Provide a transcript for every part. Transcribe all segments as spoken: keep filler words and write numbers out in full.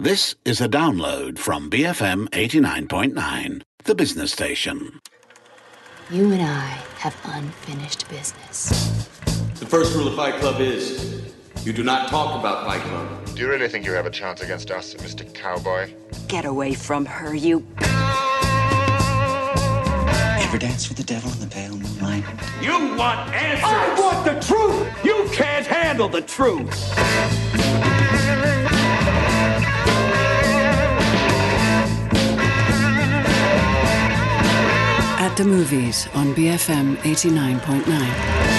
This is a download from B F M eighty-nine point nine, the business station. You and I have unfinished business. The first rule of Fight Club is, you do not talk about Fight Club. Do you really think you have a chance against us, Mister Cowboy? Get away from her, you... Ever dance with the devil in the pale moonlight? You want answers! I want the truth! You can't handle the truth! At the movies on B F M eighty-nine point nine.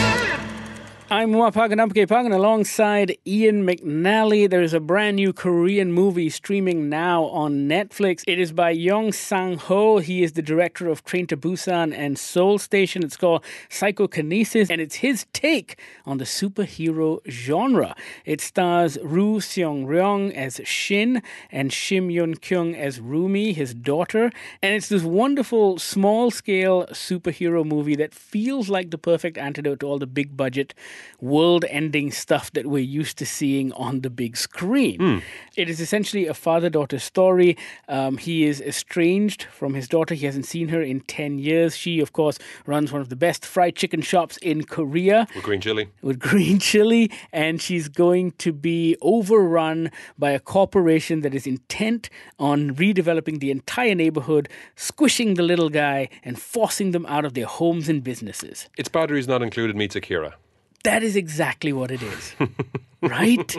I'm Wapagan Pagan alongside Ian McNally. There is a brand new Korean movie streaming now on Netflix. It is by Yong Sang-ho. He is the director of Train to Busan and Seoul Station. It's called Psychokinesis, and it's his take on the superhero genre. It stars Roo Seong-ryung as Shin and Shim Yun-kyung as Rumi, his daughter. And it's this wonderful, small-scale superhero movie that feels like the perfect antidote to all the big-budget world-ending stuff that we're used to seeing on the big screen. Mm. It is essentially a father-daughter story. Um, he is estranged from his daughter. He hasn't seen her in ten years. She, of course, runs one of the best fried chicken shops in Korea. With green chili. With green chili. And she's going to be overrun by a corporation that is intent on redeveloping the entire neighborhood, squishing the little guy, and forcing them out of their homes and businesses. It's Batteries Not Included meets Akira. That is exactly what it is, right?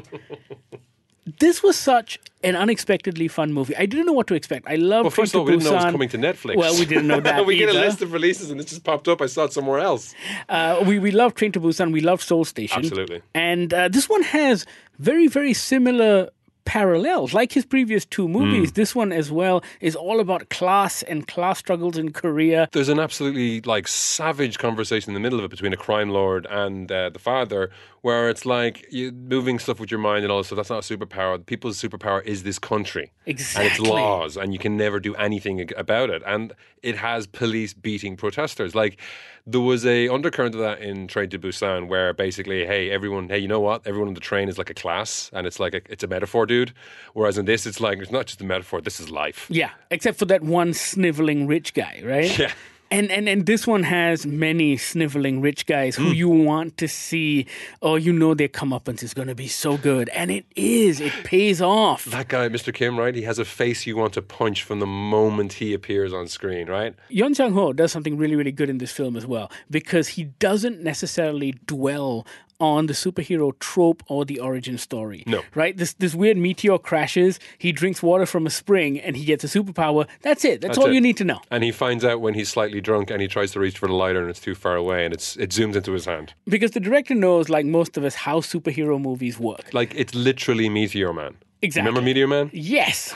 This was such an unexpectedly fun movie. I didn't know what to expect. I love. Well, first of all, we didn't know it was coming to Netflix. Well, we didn't know that. we either. get a list of releases, and it just popped up. I saw it somewhere else. Uh, we we love Train to Busan. We love Seoul Station. Absolutely. And uh, this one has very very similar parallels. Like his previous two movies, mm. this one as well is all about class and class struggles in Korea. There's an absolutely like savage conversation in the middle of it between a crime lord and uh, the father, where it's like you moving stuff with your mind and all this stuff. That's not a superpower. People's superpower is this country. Exactly. And its laws, and you can never do anything about it. And it has police beating protesters. Like, there was a undercurrent of that in Train to Busan, where basically, hey, everyone, hey, you know what? Everyone on the train is like a class, and it's like a, it's a metaphor, dude. Whereas in this, it's like it's not just a metaphor. This is life. Yeah, except for that one sniveling rich guy, right? Yeah. And, and and this one has many sniveling rich guys who mm. you want to see. Oh, you know their comeuppance is going to be so good. And it is. It pays off. That guy, Mister Kim, right? He has a face you want to punch from the moment he appears on screen, right? Yong Sang-ho does something really, really good in this film as well, because he doesn't necessarily dwell on the superhero trope or the origin story. No. Right? This this weird meteor crashes, he drinks water from a spring, and he gets a superpower. That's it. That's, That's all it. you need to know. And he finds out when he's slightly drunk and he tries to reach for the lighter and it's too far away and it's it zooms into his hand. Because the director knows, like most of us, how superhero movies work. Like, it's literally Meteor Man. Exactly. Remember Meteor Man? Yes.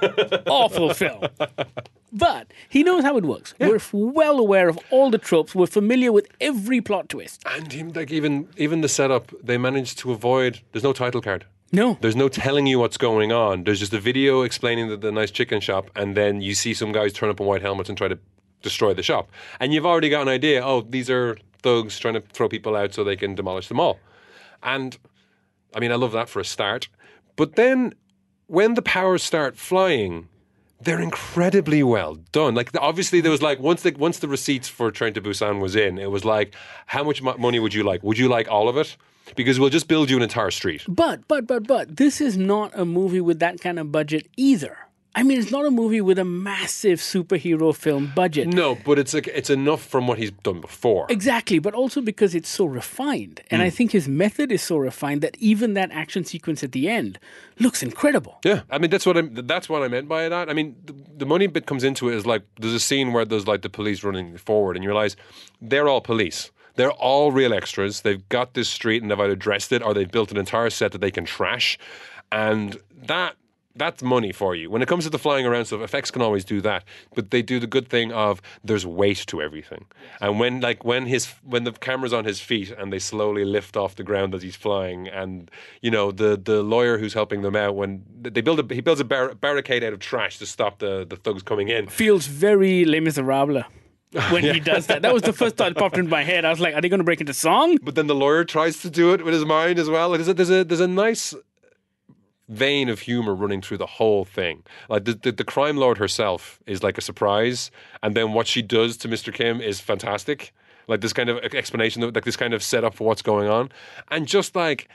Awful film. But he knows how it works. Yeah. We're well aware of all the tropes. We're familiar with every plot twist. And him, like even even the setup, they managed to avoid. There's no title card. No. There's no telling you what's going on. There's just a video explaining the, the nice chicken shop, and then you see some guys turn up in white helmets and try to destroy the shop. And you've already got an idea. Oh, these are thugs trying to throw people out so they can demolish them all. And I mean, I love that for a start. But then when the powers start flying, they're incredibly well done. Like, obviously there was like, once the once the receipts for Train to Busan was in, it was like, how much money would you like? Would you like all of it? Because we'll just build you an entire street. But, but, but, but, this is not a movie with that kind of budget either. I mean, it's not a movie with a massive superhero film budget. No, but it's like, it's enough from what he's done before. Exactly, but also because it's so refined. And mm. I think his method is so refined that even that action sequence at the end looks incredible. Yeah, I mean, that's what I that's what I meant by that. I mean, the, the money bit comes into it is like, there's a scene where there's like the police running forward and you realise they're all police. They're all real extras. They've got this street and they've either dressed it or they've built an entire set that they can trash. And that... That's money for you. When it comes to the flying around stuff, effects can always do that, but they do the good thing of there's weight to everything. And when, like, when his when the camera's on his feet and they slowly lift off the ground as he's flying, and you know the the lawyer who's helping them out, when they build a he builds a bar- barricade out of trash to stop the the thugs coming in. Feels very Les Miserables when yeah. he does that. That was the first thought that popped into my head. I was like, are they going to break into song? But then the lawyer tries to do it with his mind as well. There's a there's a there's a nice vein of humor running through the whole thing. Like the, the the crime lord herself is like a surprise, and then what she does to Mister Kim is fantastic. Like this kind of explanation, like this kind of setup for what's going on, and just like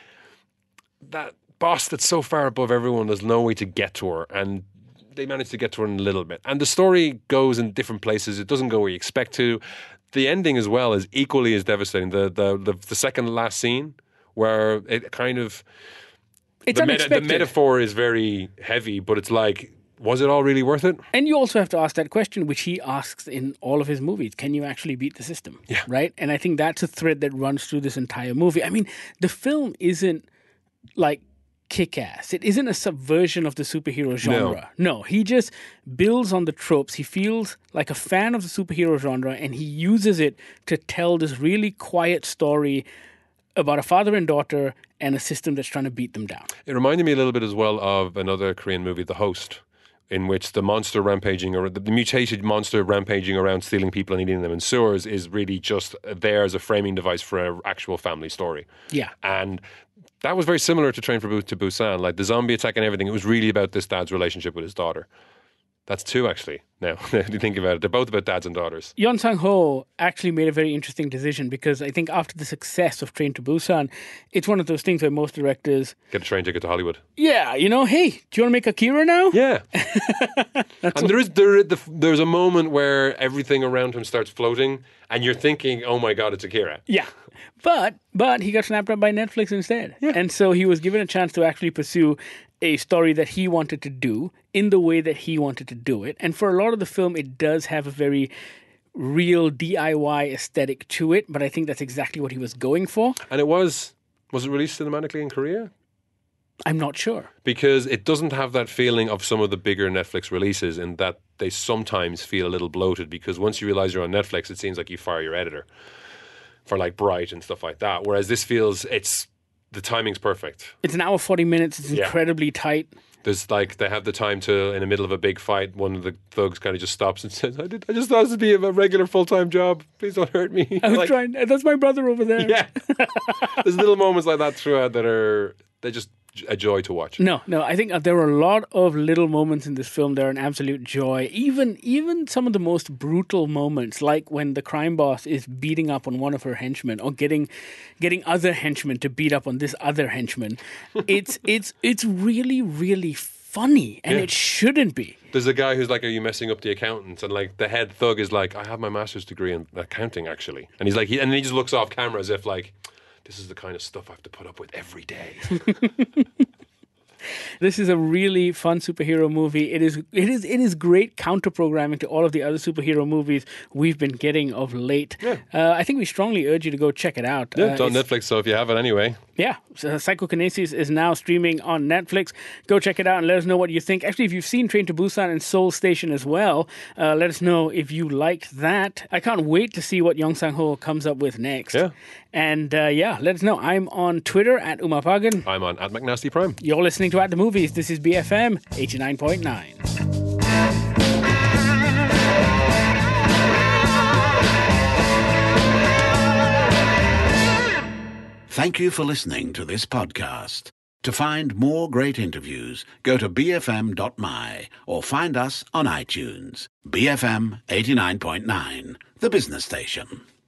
that boss that's so far above everyone, there's no way to get to her, and they manage to get to her in a little bit. And the story goes in different places. It doesn't go where you expect to. The ending as well is equally as devastating. The the the, the second last scene where it kind of It's the, unexpected. meta, the metaphor is very heavy, but it's like, was it all really worth it? And you also have to ask that question, which he asks in all of his movies. Can you actually beat the system? Yeah. Right? And I think that's a thread that runs through this entire movie. I mean, the film isn't like kick-ass. It isn't a subversion of the superhero genre. No. no, he just builds on the tropes. He feels like a fan of the superhero genre, and he uses it to tell this really quiet story about a father and daughter and a system that's trying to beat them down. It reminded me a little bit as well of another Korean movie, The Host, in which the monster rampaging, or the mutated monster rampaging around, stealing people and eating them in sewers, is really just there as a framing device for an actual family story. Yeah. And that was very similar to Train for Bu- to Busan. Like the zombie attack and everything, it was really about this dad's relationship with his daughter. That's two, actually, now, if you think about it. They're both about dads and daughters. Yeon Sang-ho actually made a very interesting decision, because I think after the success of Train to Busan, it's one of those things where most directors, Get a train ticket to Hollywood. yeah, you know, hey, do you want to make Akira now? Yeah. And there is there the, there's a moment where everything around him starts floating, and you're thinking, oh my God, it's Akira. Yeah. But but he got snapped up by Netflix instead. Yeah. And so he was given a chance to actually pursue a story that he wanted to do in the way that he wanted to do it. And for a lot of the film, it does have a very real D I Y aesthetic to it, but I think that's exactly what he was going for. And it was, was it released cinematically in Korea? I'm not sure. Because it doesn't have that feeling of some of the bigger Netflix releases, in that they sometimes feel a little bloated, because once you realize you're on Netflix, it seems like you fire your editor for like Bright and stuff like that. Whereas this feels, it's, the timing's perfect. It's an hour forty minutes. It's Yeah. incredibly tight. There's like, they have the time to, in the middle of a big fight, one of the thugs kind of just stops and says, I, did, I just thought this would be a regular full-time job. Please don't hurt me. I was Like, trying. That's my brother over there. yeah. There's little moments like that throughout that are, they're just a joy to watch. No, no. I think there are a lot of little moments in this film that are an absolute joy. Even even some of the most brutal moments, like when the crime boss is beating up on one of her henchmen, or getting getting other henchmen to beat up on this other henchman. It's it's it's really really funny, and Yeah. it shouldn't be. There's a guy who's like, are you messing up the accountants? And like the head thug is like, I have my master's degree in accounting, actually. And he's like, he, and he just looks off camera as if like, this is the kind of stuff I have to put up with every day. This is a really fun superhero movie. It is it is it is great counter programming to all of the other superhero movies we've been getting of late. Yeah. Uh, I think we strongly urge you to go check it out. Yeah, Uh, it's on it's- Netflix, so if you have it anyway. Yeah, so Psychokinesis is now streaming on Netflix. Go check it out and let us know what you think. Actually, if you've seen Train to Busan and Seoul Station as well, uh, let us know if you liked that. I can't wait to see what Yeon Sang-ho comes up with next. Yeah. And uh, yeah, let us know. I'm on Twitter at Umapagan. I'm on at McNasty Prime. You're listening to At the Movies. This is B F M eighty-nine point nine. Thank you for listening to this podcast. To find more great interviews, go to b f m dot m y or find us on iTunes. B F M eighty-nine point nine, the business station.